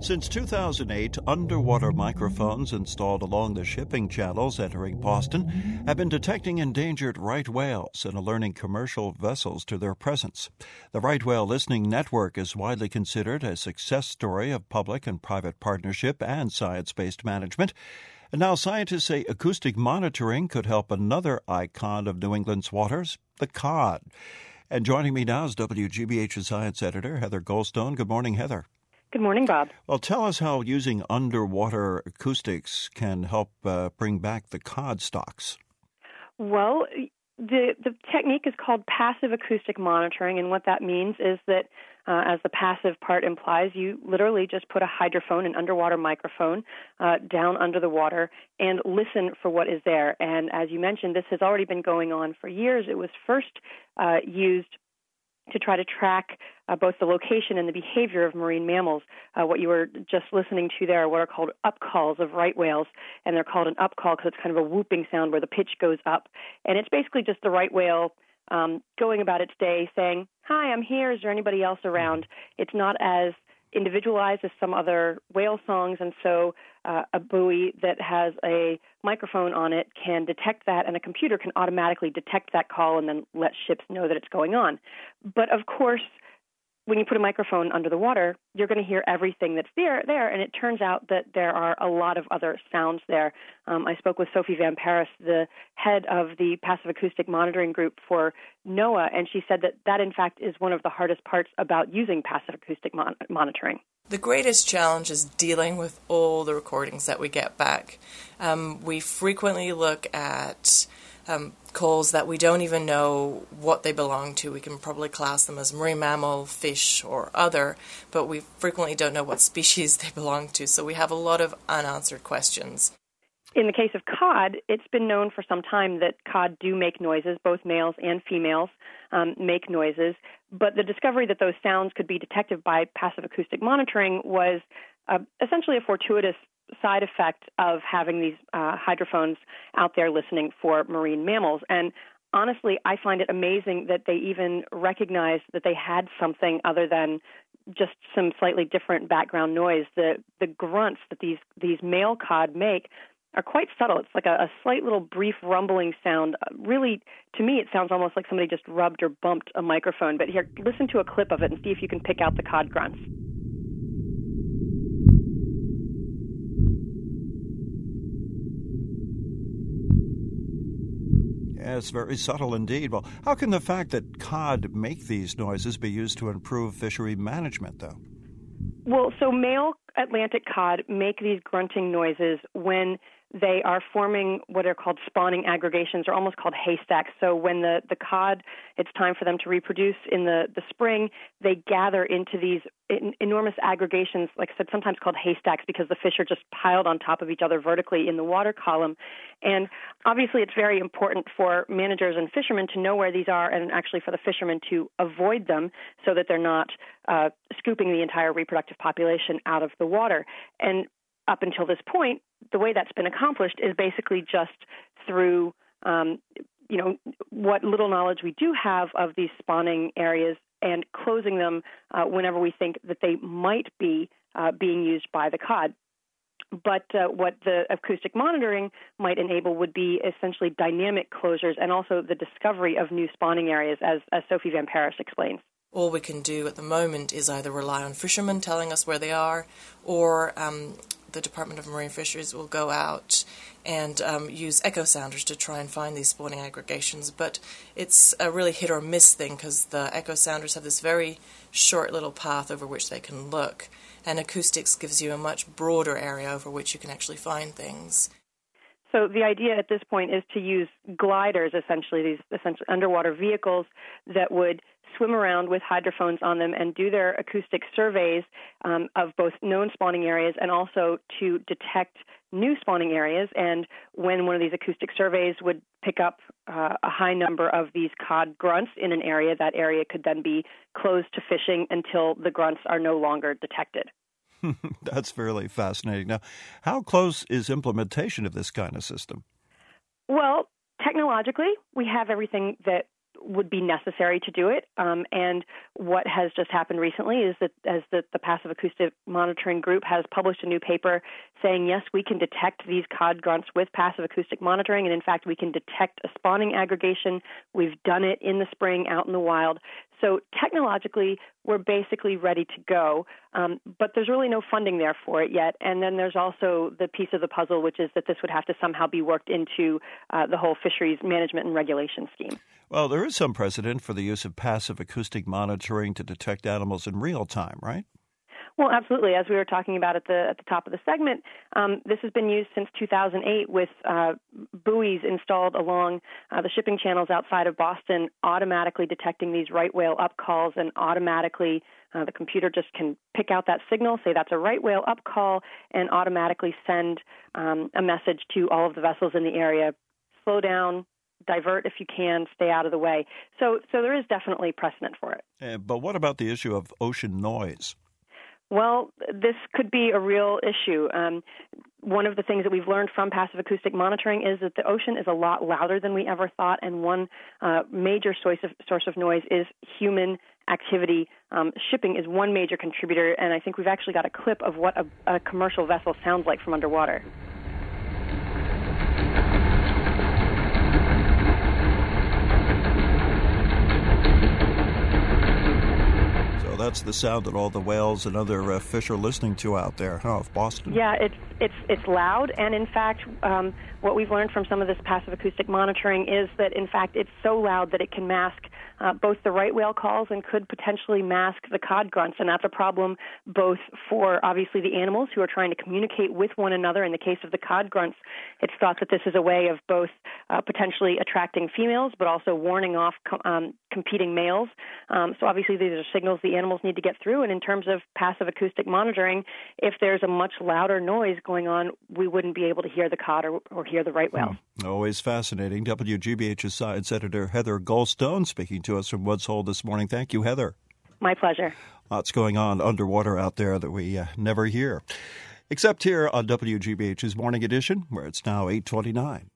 Since 2008, underwater microphones installed along the shipping channels entering Boston have been detecting endangered right whales and alerting commercial vessels to their presence. The Right Whale Listening Network is widely considered a success story of public and private partnership and science-based management. And now scientists say acoustic monitoring could help another icon of New England's waters, the cod. And joining me now is WGBH's science editor, Heather Goldstone. Good morning, Heather. Good morning, Bob. Well, tell us how using underwater acoustics can help bring back the cod stocks. Well, the technique is called passive acoustic monitoring, and what that means is that, as the passive part implies, you literally just put a hydrophone, an underwater microphone, down under the water and listen for what is there. And as you mentioned, this has already been going on for years. It was first used to try to track both the location and the behavior of marine mammals. What you were just listening to there are what are called upcalls of right whales, and they're called an upcall because it's kind of a whooping sound where the pitch goes up. And it's basically just the right whale going about its day saying, "Hi, I'm here. Is there anybody else around?" It's not as individualized as some other whale songs, and so a buoy that has a microphone on it can detect that, and a computer can automatically detect that call and then let ships know that it's going on. But of course, when you put a microphone under the water, you're going to hear everything that's there, and it turns out that there are a lot of other sounds there. I spoke with Sophie Van Paris, the head of the Passive Acoustic Monitoring Group for NOAA, and she said that in fact, is one of the hardest parts about using passive acoustic monitoring. The greatest challenge is dealing with all the recordings that we get back. We frequently look at calls that we don't even know what they belong to. We can probably class them as marine mammal, fish, or other, but we frequently don't know what species they belong to, so we have a lot of unanswered questions. In the case of cod, it's been known for some time that cod do make noises. Both males and females make noises, but the discovery that those sounds could be detected by passive acoustic monitoring was essentially a fortuitous side effect of having these hydrophones out there listening for marine mammals. And honestly, I find it amazing that they even recognized that they had something other than just some slightly different background noise. The grunts that these male cod make are quite subtle. It's like a slight little brief rumbling sound. Really, to me, it sounds almost like somebody just rubbed or bumped a microphone. But here, listen to a clip of it and see if you can pick out the cod grunts. Yeah, it's very subtle indeed. Well, how can the fact that cod make these noises be used to improve fishery management, though? Well, so male Atlantic cod make these grunting noises when they are forming what are called spawning aggregations, or almost called haystacks. So when the cod, it's time for them to reproduce in the spring, they gather into these enormous aggregations, like I said, sometimes called haystacks because the fish are just piled on top of each other vertically in the water column. And obviously it's very important for managers and fishermen to know where these are, and actually for the fishermen to avoid them so that they're not scooping the entire reproductive population out of the water. And up until this point, the way that's been accomplished is basically just through, what little knowledge we do have of these spawning areas and closing them whenever we think that they might be being used by the cod. But what the acoustic monitoring might enable would be essentially dynamic closures and also the discovery of new spawning areas, as Sophie Van Paris explains. All we can do at the moment is either rely on fishermen telling us where they are, or the Department of Marine Fisheries will go out and use echo sounders to try and find these spawning aggregations. But it's a really hit or miss thing because the echo sounders have this very short little path over which they can look, and acoustics gives you a much broader area over which you can actually find things. So the idea at this point is to use gliders, essentially, these essentially underwater vehicles that would swim around with hydrophones on them and do their acoustic surveys of both known spawning areas and also to detect new spawning areas. And when one of these acoustic surveys would pick up a high number of these cod grunts in an area, that area could then be closed to fishing until the grunts are no longer detected. That's fairly fascinating. Now, how close is implementation of this kind of system? Well, technologically, we have everything that would be necessary to do it. And what has just happened recently is that the Passive Acoustic Monitoring Group has published a new paper saying, yes, we can detect these cod grunts with passive acoustic monitoring, and in fact, we can detect a spawning aggregation. We've done it in the spring out in the wild. So technologically, we're basically ready to go, but there's really no funding there for it yet. And then there's also the piece of the puzzle, which is that this would have to somehow be worked into the whole fisheries management and regulation scheme. Well, there is some precedent for the use of passive acoustic monitoring to detect animals in real time, right? Well, absolutely. As we were talking about at the top of the segment, this has been used since 2008 with buoys installed along the shipping channels outside of Boston, automatically detecting these right whale up calls, and automatically the computer just can pick out that signal, say that's a right whale up call, and automatically send a message to all of the vessels in the area: slow down, divert if you can, stay out of the way. So there is definitely precedent for it. But what about the issue of ocean noise? Well, this could be a real issue. One of the things that we've learned from passive acoustic monitoring is that the ocean is a lot louder than we ever thought, and one major source of noise is human activity. Shipping is one major contributor, and I think we've actually got a clip of what a commercial vessel sounds like from underwater. That's the sound that all the whales and other fish are listening to out there, of Boston. Yeah, it's loud, and in fact, what we've learned from some of this passive acoustic monitoring is that, in fact, it's so loud that it can mask both the right whale calls and could potentially mask the cod grunts, and that's a problem both for, obviously, the animals who are trying to communicate with one another. In the case of the cod grunts, it's thought that this is a way of both potentially attracting females, but also warning off competing males. So obviously, these are signals the animals need to get through, and in terms of passive acoustic monitoring, if there's a much louder noise going on, we wouldn't be able to hear the cod or hear the right whale. Always fascinating. WGBH's science editor Heather Goldstone speaking to us from Woods Hole this morning. Thank you, Heather. My pleasure. Lots going on underwater out there that we never hear, except here on WGBH's Morning Edition, where it's now 8:29.